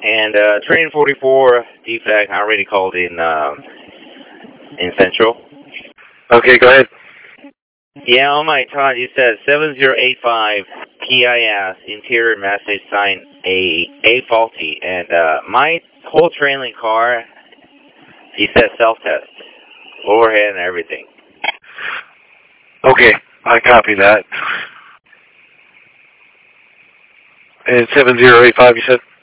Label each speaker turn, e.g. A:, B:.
A: And train 44 defect. I already called in Central.
B: Okay, go ahead.
A: Yeah, on my Todd, you said 7085 PIS interior message sign A faulty, and my whole trailing car, he said self-test, overhead and everything.
B: Okay, I copy that. And 7085, you said?